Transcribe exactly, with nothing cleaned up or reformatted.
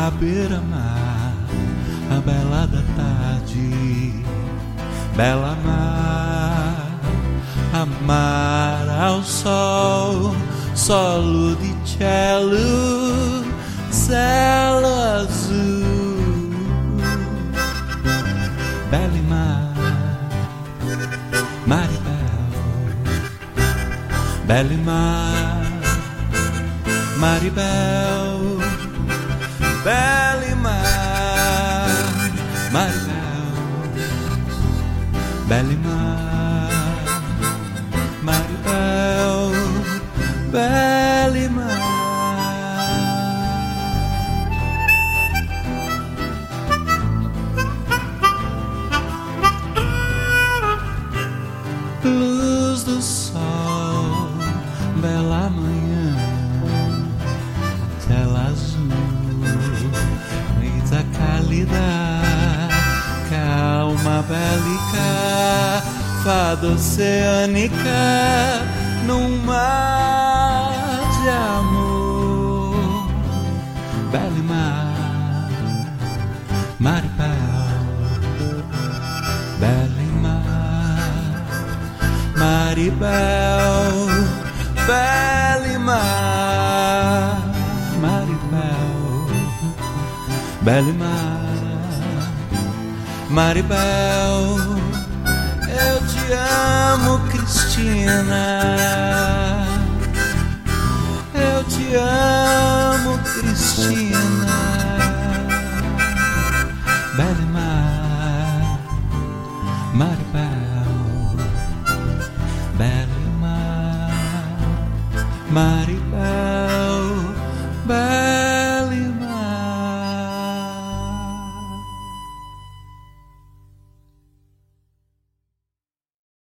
à beira-mar, a bela da tarde, bela mar, amar ao sol, solo di cielo, cielo azul, Belimar, Maribel, Belimar, Maribel, Belimar, Maribel, Belimar, Maribel, Belimar. Luz do sol, bela manhã, tela azul, brisa cálida, calma bélica, fada oceânica, num mar de amor. Belimar, Maribel, Belimar, Maribel, Belimar, Maribel, Belimar, Maribel, eu te amo, Cristina, eu te amo, Cristina, Belimar, Maribel, Belimar, Maribel.